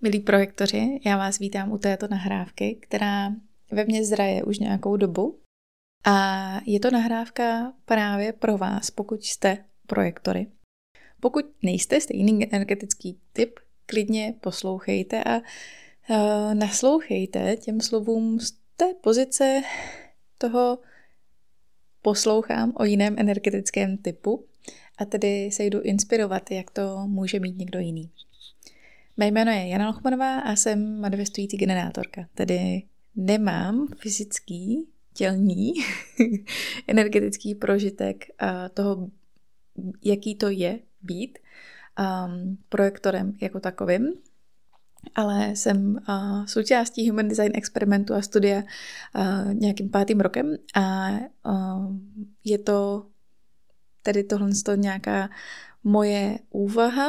Milí projektoři, já vás vítám u této nahrávky, která ve mně zraje už nějakou dobu. A je to nahrávka právě pro vás, pokud jste projektory. Pokud nejste stejný energetický typ, klidně poslouchejte a naslouchejte těm slovům z té pozice toho poslouchám o jiném energetickém typu a tedy se jdu inspirovat, jak to může mít někdo jiný. Mé jméno je Jana Lochmanová a jsem manifestující generátorka, tedy nemám fyzický, tělní, energetický prožitek toho, jaký to je být projektorem jako takovým, ale jsem součástí Human Design experimentu a studia nějakým 5. rokem a je to tedy tohle nějaká moje úvaha,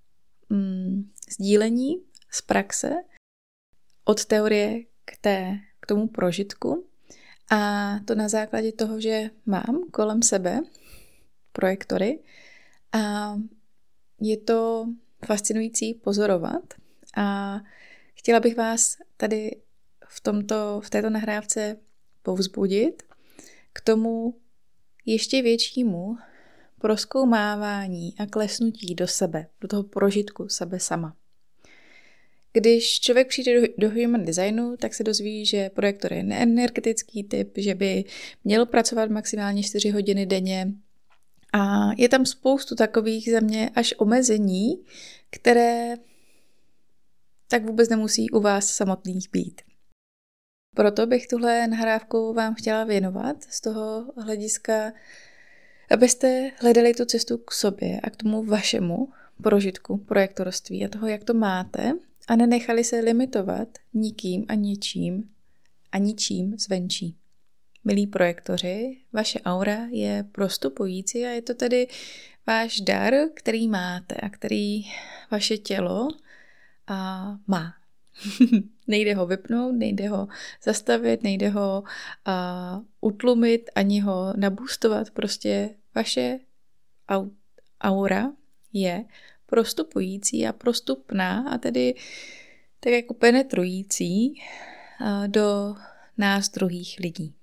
sdílení z praxe od teorie k tomu prožitku a to na základě toho, že mám kolem sebe projektory a je to fascinující pozorovat a chtěla bych vás tady v této nahrávce povzbudit k tomu ještě většímu prozkoumávání a klesnutí do sebe, do toho prožitku sebe sama. Když člověk přijde do Human Designu, tak se dozví, že projektor je neenergetický typ, že by měl pracovat maximálně 4 hodiny denně a je tam spoustu takových za mě až omezení, které tak vůbec nemusí u vás samotných být. Proto bych tuhle nahrávku vám chtěla věnovat z toho hlediska, abyste hledali tu cestu k sobě a k tomu vašemu prožitku projektorství a toho, jak to máte a nenechali se limitovat nikým a ničím a ničím zvenčí. Milí projektoři, vaše aura je prostupující a je to tedy váš dar, který máte a který vaše tělo má. Nejde ho vypnout, nejde ho zastavit, nejde ho utlumit, ani ho nabůstovat. Prostě vaše aura je prostupující a prostupná a tedy tak jako penetrující do nás druhých lidí.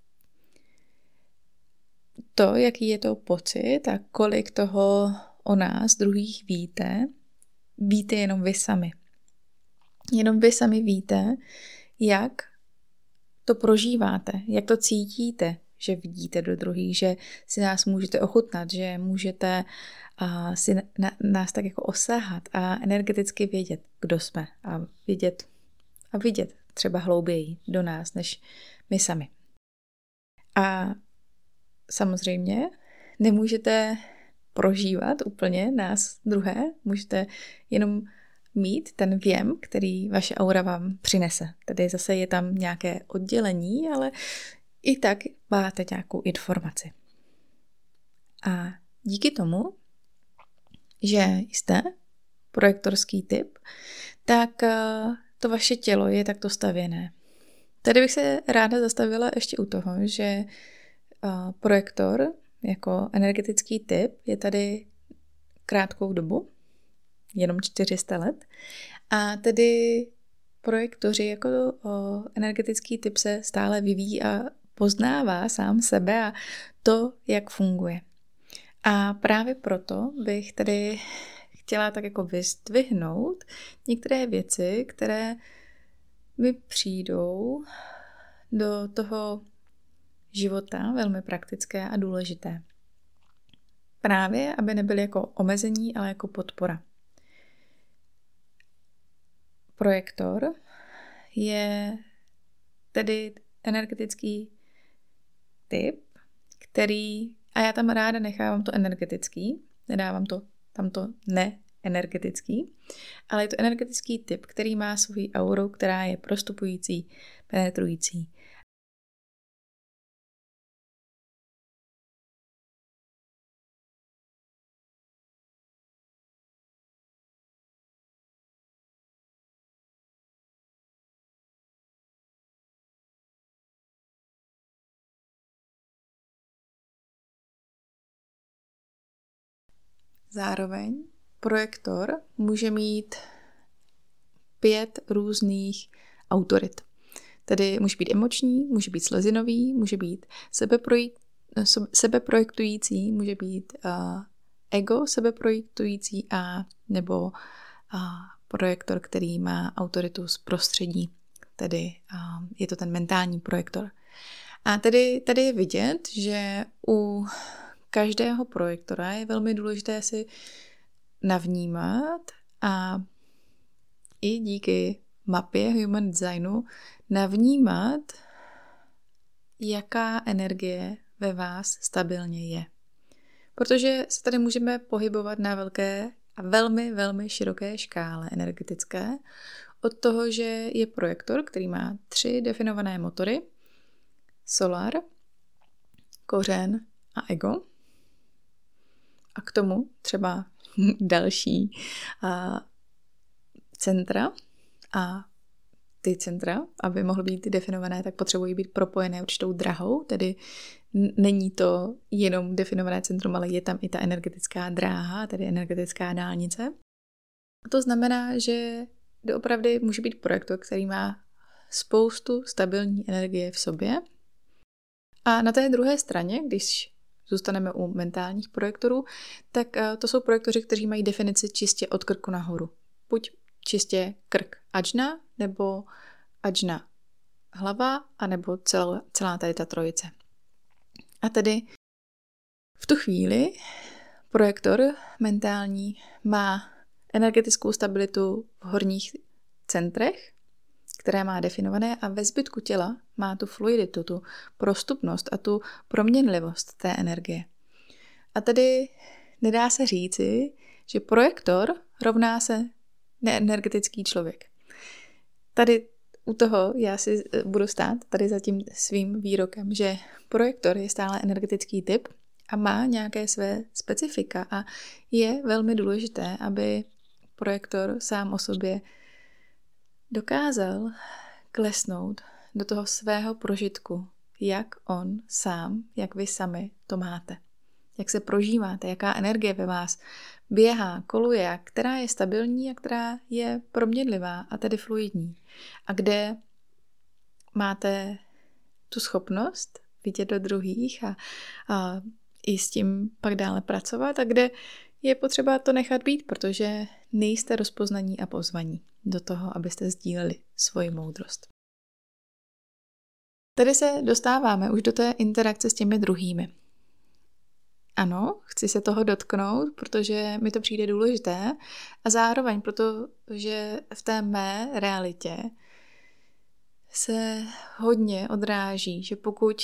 To, jaký je to pocit a kolik toho o nás druhých víte jenom vy sami. Jenom vy sami víte, jak to prožíváte, jak to cítíte, že vidíte do druhých, že si nás můžete ochutnat, že můžete si nás tak jako osahat a energeticky vědět, kdo jsme a vidět třeba hlouběji do nás, než my sami. A samozřejmě nemůžete prožívat úplně nás druhé, můžete jenom mít ten věm, který vaše aura vám přinese. Tedy zase je tam nějaké oddělení, ale i tak máte nějakou informaci. A díky tomu, že jste projektorský typ, tak to vaše tělo je takto stavěné. Tady bych se ráda zastavila ještě u toho, že projektor jako energetický typ je tady krátkou dobu, jenom 400 let. A tedy projektoři jako energetický typ se stále vyvíjí a poznává sám sebe a to, jak funguje. A právě proto bych tedy chtěla tak jako vyzdvihnout některé věci, které mi přijdou do toho života velmi praktické a důležité. Právě, aby nebyly jako omezení, ale jako podpora. Projektor je tedy energetický typ, který, a já tam ráda nechávám to energetický, nedávám to tamto neenergetický, ale je to energetický typ, který má svoji auru, která je prostupující, penetrující. Zároveň projektor může mít 5 různých autorit. Tedy může být emoční, může být slezinový, může být sebeprojektující, může být ego sebeprojektující a nebo projektor, který má autoritu z prostředí. Tedy je to ten mentální projektor. A tedy tady je vidět, že u každého projektora je velmi důležité si navnímat a i díky mapě Human Designu navnímat, jaká energie ve vás stabilně je. Protože se tady můžeme pohybovat na velké a velmi, velmi široké škále energetické. Od toho, že je projektor, který má 3 definované motory, solar, kořen a ego. A k tomu třeba další centra. A ty centra, aby mohly být definované, tak potřebují být propojené určitou drahou, tedy není to jenom definované centrum, ale je tam i ta energetická dráha, tedy energetická dálnice. A to znamená, že doopravdy může být projektor, který má spoustu stabilní energie v sobě. A na té druhé straně, když zůstaneme u mentálních projektorů, tak to jsou projektoři, kteří mají definici čistě od krku nahoru. Buď čistě krk ajna, nebo ajna hlava, anebo celá tady ta trojice. A tedy v tu chvíli projektor mentální má energetickou stabilitu v horních centrech, které má definované, a ve zbytku těla má tu fluiditu, tu prostupnost a tu proměnlivost té energie. A tedy nedá se říci, že projektor rovná se neenergetický člověk. Tady u toho já si budu stát tady za tím svým výrokem, že projektor je stále energetický typ a má nějaké své specifika a je velmi důležité, aby projektor sám o sobě dokázal klesnout do toho svého prožitku, jak on sám, jak vy sami to máte. Jak se prožíváte, jaká energie ve vás běhá, koluje, která je stabilní a která je proměnlivá a tedy fluidní. A kde máte tu schopnost vidět do druhých a i s tím pak dále pracovat a kde je potřeba to nechat být, protože nejste rozpoznaní a pozvaní do toho, abyste sdíleli svoji moudrost. Tady se dostáváme už do té interakce s těmi druhými. Ano, chci se toho dotknout, protože mi to přijde důležité a zároveň protože v té mé realitě se hodně odráží, že pokud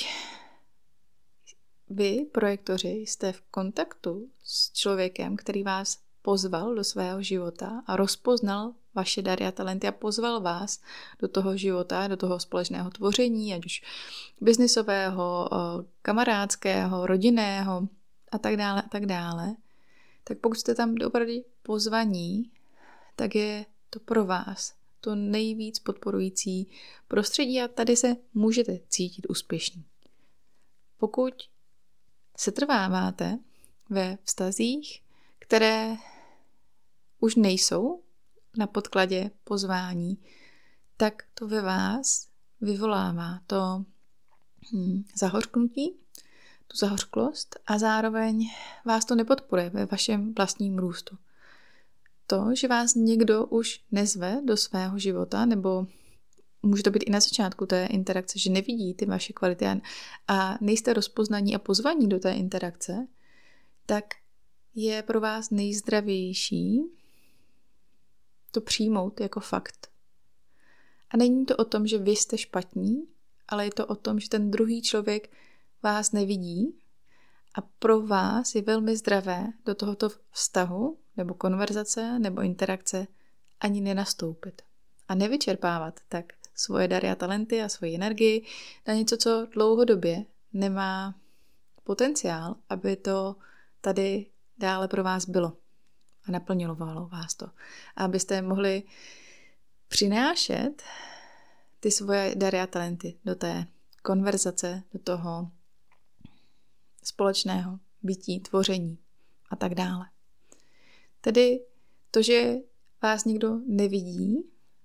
vy, projektoři, jste v kontaktu s člověkem, který vás pozval do svého života a rozpoznal vaše dary a talenty a pozval vás do toho života, do toho společného tvoření, ať už biznisového, kamarádského, rodinného a tak dále, tak pokud jste tam opravdu pozvaní, tak je to pro vás to nejvíc podporující prostředí a tady se můžete cítit úspěšní. Pokud se trváváte ve vztazích, které už nejsou na podkladě pozvání, tak to ve vás vyvolává to zahořknutí, tu zahořklost a zároveň vás to nepodporuje ve vašem vlastním růstu. To, že vás někdo už nezve do svého života, nebo může to být i na začátku té interakce, že nevidí ty vaše kvality a nejste rozpoznaní a pozvaní do té interakce, tak je pro vás nejzdravější to přijmout jako fakt. A není to o tom, že vy jste špatní, ale je to o tom, že ten druhý člověk vás nevidí a pro vás je velmi zdravé do tohoto vztahu nebo konverzace nebo interakce ani nenastoupit. A nevyčerpávat tak svoje dary a talenty a svoji energii na něco, co dlouhodobě nemá potenciál, aby to tady dále pro vás bylo a naplňovalo vás to. A abyste mohli přinášet ty svoje dary a talenty do té konverzace, do toho společného bytí, tvoření a tak dále. Tedy to, že vás nikdo nevidí,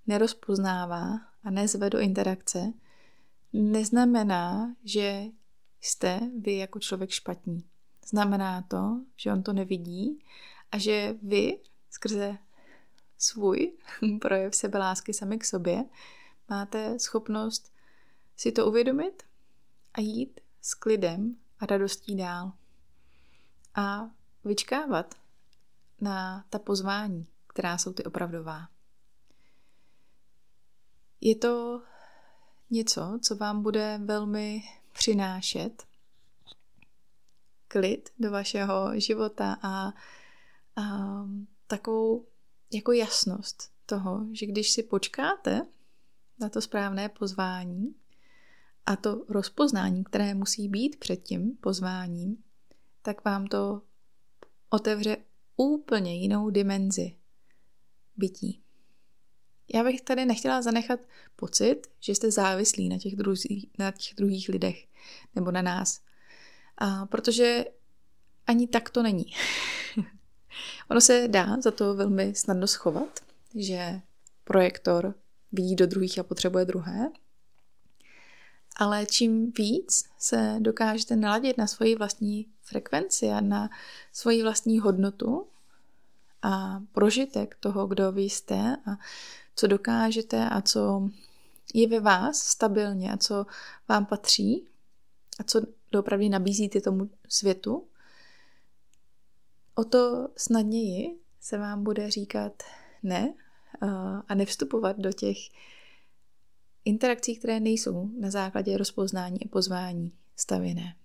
nerozpoznává a nezve do interakce, neznamená, že jste vy jako člověk špatní. Znamená to, že on to nevidí a že vy skrze svůj projev sebelásky sami k sobě máte schopnost si to uvědomit a jít s klidem a radostí dál. A vyčkávat na ta pozvání, která jsou ty opravdová. Je to něco, co vám bude velmi přinášet klid do vašeho života a takovou jako jasnost toho, že když si počkáte na to správné pozvání a to rozpoznání, které musí být před tím pozváním, tak vám to otevře úplně jinou dimenzi bytí. Já bych tady nechtěla zanechat pocit, že jste závislí na těch druhých lidech nebo na nás. Protože ani tak to není. Ono se dá za to velmi snadno schovat, že projektor vidí do druhých a potřebuje druhé. Ale čím víc se dokážete naladit na svoji vlastní frekvenci a na svoji vlastní hodnotu a prožitek toho, kdo vy jste a co dokážete a co je ve vás stabilně a co vám patří a co doopravdy nabízíte tomu světu, o to snadněji se vám bude říkat ne a nevstupovat do těch interakcí, které nejsou na základě rozpoznání a pozvání stavěné.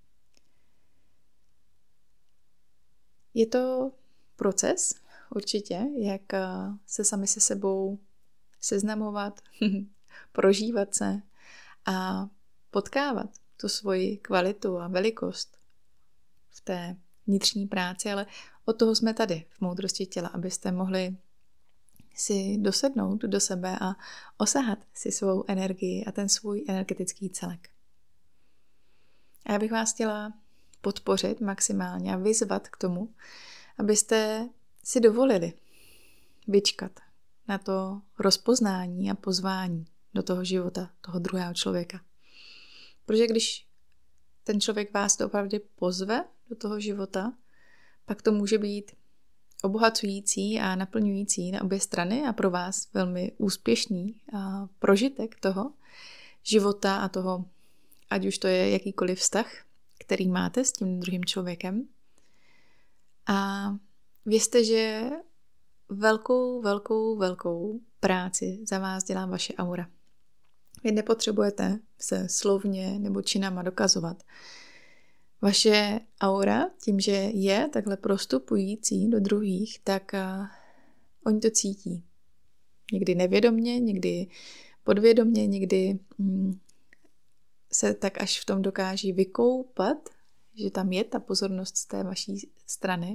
Je to proces, určitě, jak se sami se sebou seznamovat, prožívat se a potkávat tu svoji kvalitu a velikost v té vnitřní práci, ale od toho jsme tady v Moudrosti těla, abyste mohli si dosednout do sebe a osahat si svou energii a ten svůj energetický celek. A já bych vás chtěla podpořit maximálně a vyzvat k tomu, abyste si dovolili vyčkat na to rozpoznání a pozvání do toho života, toho druhého člověka. Protože když ten člověk vás opravdu pozve do toho života, pak to může být obohacující a naplňující na obě strany a pro vás velmi úspěšný prožitek toho života a toho, ať už to je jakýkoliv vztah, který máte s tím druhým člověkem. A vězte, že velkou práci za vás dělá vaše aura. Vy nepotřebujete se slovně nebo činama dokazovat. Vaše aura, tím, že je takhle prostupující do druhých, tak oni to cítí. Někdy nevědomně, někdy podvědomně, někdy se tak až v tom dokáží vykoupat, že tam je ta pozornost z té vaší strany.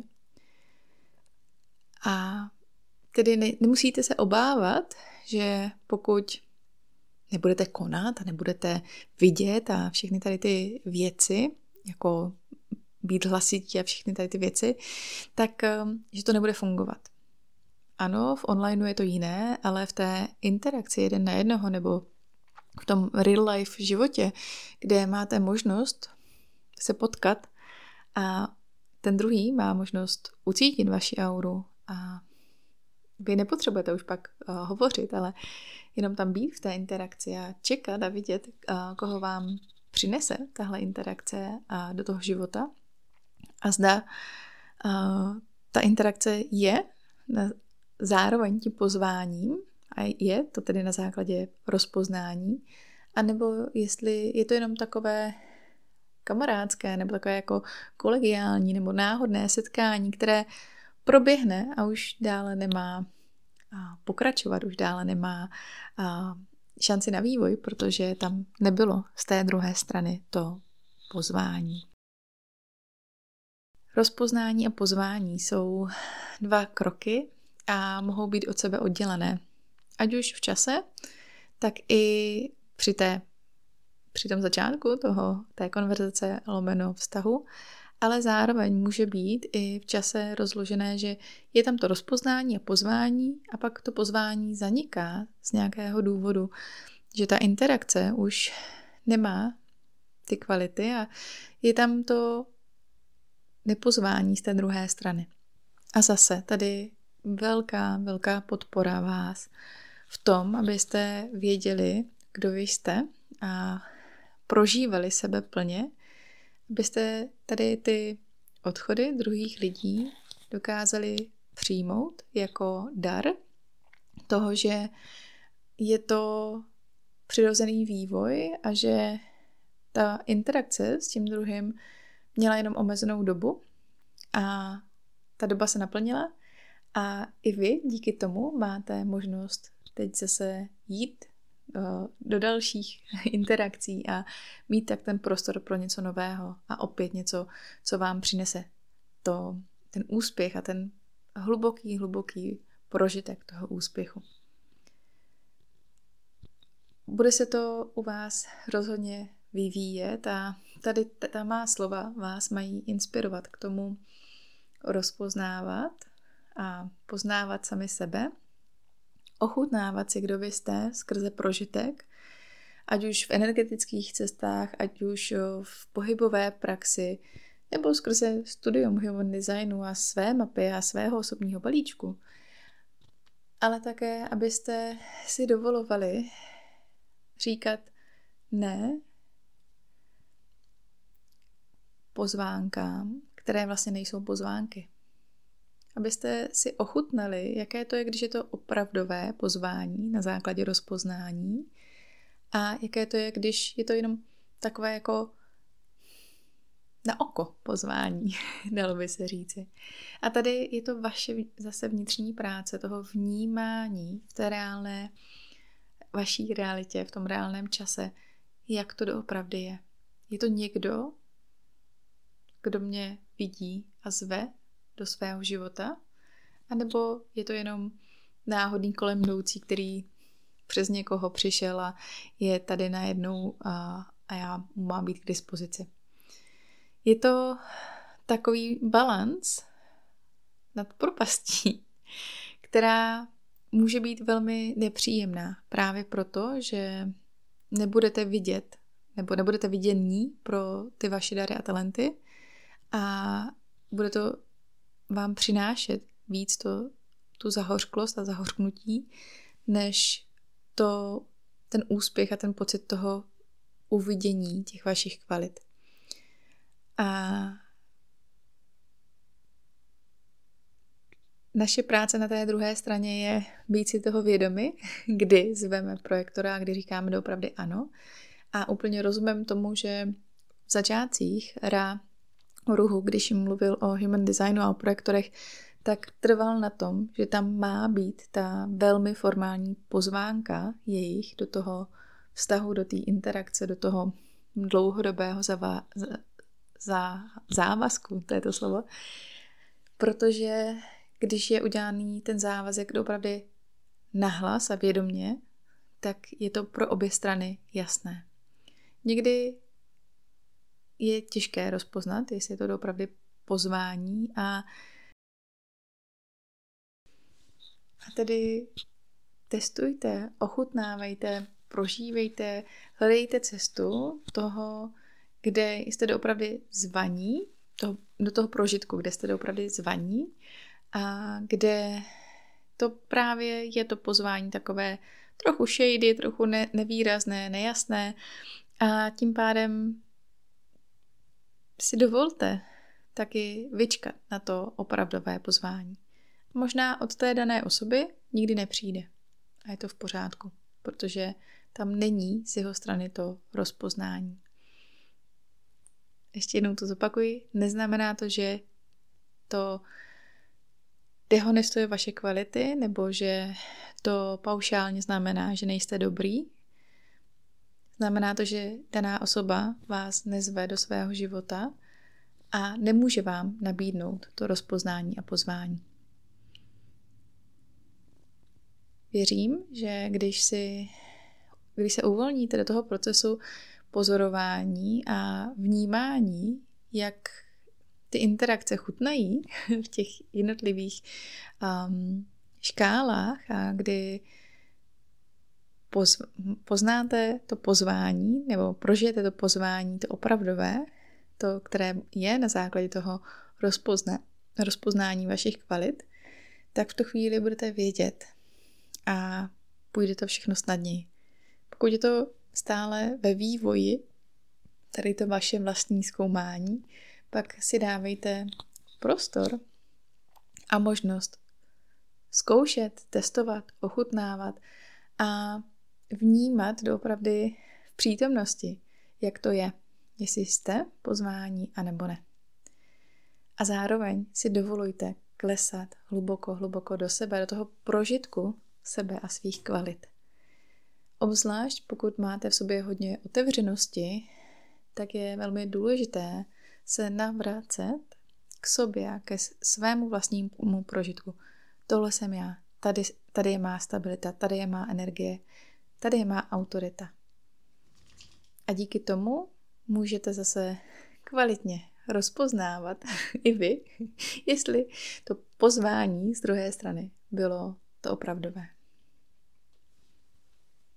A tedy nemusíte se obávat, že pokud nebudete konat a nebudete vidět a všechny tady ty věci, jako být hlasití a všechny tady ty věci, tak že to nebude fungovat. Ano, v onlineu je to jiné, ale v té interakci jeden na jednoho nebo v tom real life životě, kde máte možnost se potkat a ten druhý má možnost ucítit vaši auru a vy nepotřebujete už pak hovořit, ale jenom tam být v té interakci a čekat a vidět, koho vám přinese tahle interakce do toho života a zda ta interakce je zároveň tím pozváním a je to tedy na základě rozpoznání, anebo jestli je to jenom takové kamarádské nebo takové jako kolegiální nebo náhodné setkání, které proběhne a už dále nemá pokračovat, už dále nemá šanci na vývoj, protože tam nebylo z té druhé strany to pozvání. Rozpoznání a pozvání jsou 2 kroky a mohou být od sebe oddělené. Ať už v čase, tak i při tom začátku té konverzace lomeno vztahu ale zároveň může být i v čase rozložené, že je tam to rozpoznání a pozvání a pak to pozvání zaniká z nějakého důvodu, že ta interakce už nemá ty kvality a je tam to nepozvání z té druhé strany. A zase tady velká podpora vás v tom, abyste věděli, kdo vy jste a prožívali sebe plně, abyste tady ty odchody druhých lidí dokázali přijmout jako dar toho, že je to přirozený vývoj a že ta interakce s tím druhým měla jenom omezenou dobu a ta doba se naplnila a i vy díky tomu máte možnost teď zase jít do dalších interakcí a mít tak ten prostor pro něco nového a opět něco, co vám přinese ten úspěch a ten hluboký prožitek toho úspěchu. Bude se to u vás rozhodně vyvíjet a tady ta má slova vás mají inspirovat k tomu rozpoznávat a poznávat sami sebe, ochutnávat si, kdo vy jste skrze prožitek, ať už v energetických cestách, ať už v pohybové praxi, nebo skrze studium human designu a své mapy a svého osobního balíčku. Ale také, abyste si dovolovali říkat ne pozvánkám, které vlastně nejsou pozvánky. Abyste si ochutnali, jaké to je, když je to opravdové pozvání na základě rozpoznání a jaké to je, když je to jenom takové jako na oko pozvání, dalo by se říci. A tady je to vaše zase vnitřní práce, toho vnímání v té reálné vaší realitě, v tom reálném čase, jak to doopravdy je. Je to někdo, kdo mě vidí a zve do svého života, anebo je to jenom náhodný kolem jdoucí, který přes někoho přišel a je tady najednou a já mu mám být k dispozici. Je to takový balans nad propastí, která může být velmi nepříjemná právě proto, že nebudete vidět nebo nebudete vidění pro ty vaše dary a talenty a bude to vám přinášet víc tu zahořklost a zahořknutí, než ten úspěch a ten pocit toho uvidění těch vašich kvalit. A naše práce na té druhé straně je být si toho vědomi, kdy zveme projektora a kdy říkáme doopravdy ano. A úplně rozumím tomu, že v začátcích Ra Uru, když jim mluvil o human designu a o projektorech, tak trval na tom, že tam má být ta velmi formální pozvánka jejich do toho vztahu, do té interakce, do toho dlouhodobého závazku, to je to slovo, protože když je udělaný ten závazek opravdu nahlas a vědomě, tak je to pro obě strany jasné. Někdy je těžké rozpoznat, jestli je to opravdu pozvání a tedy testujte, ochutnávejte, prožívejte, hledejte cestu toho, kde jste doopravdy zvaní, do toho prožitku, kde jste doopravdy zvaní a kde to právě je to pozvání takové trochu shady, trochu nevýrazné, nejasné a tím pádem si dovolte taky vyčkat na to opravdové pozvání. Možná od té dané osoby nikdy nepřijde a je to v pořádku, protože tam není z jeho strany to rozpoznání. Ještě jednou to zopakuji, neznamená to, že to dehonestuje vaše kvality, nebo že to paušálně znamená, že nejste dobrý. Znamená to, že daná osoba vás nezve do svého života a nemůže vám nabídnout to rozpoznání a pozvání. Věřím, že když se uvolníte do toho procesu pozorování a vnímání, jak ty interakce chutnají v těch jednotlivých škálách a kdy poznáte to pozvání nebo prožijete to pozvání, to opravdové, to, které je na základě toho rozpoznání vašich kvalit, tak v tu chvíli budete vědět a půjde to všechno snadněji. Pokud je to stále ve vývoji, tady to vaše vlastní zkoumání, pak si dávejte prostor a možnost zkoušet, testovat, ochutnávat a vnímat doopravdy v přítomnosti, jak to je, jestli jste pozvání anebo ne. A zároveň si dovolujte klesat hluboko do sebe, do toho prožitku sebe a svých kvalit. Obzvlášť pokud máte v sobě hodně otevřenosti, tak je velmi důležité se navracet k sobě a ke svému vlastnímu prožitku. Tohle jsem já, tady je má stabilita, tady je má energie, tady je má autorita. A díky tomu můžete zase kvalitně rozpoznávat i vy, jestli to pozvání z druhé strany bylo to opravdové.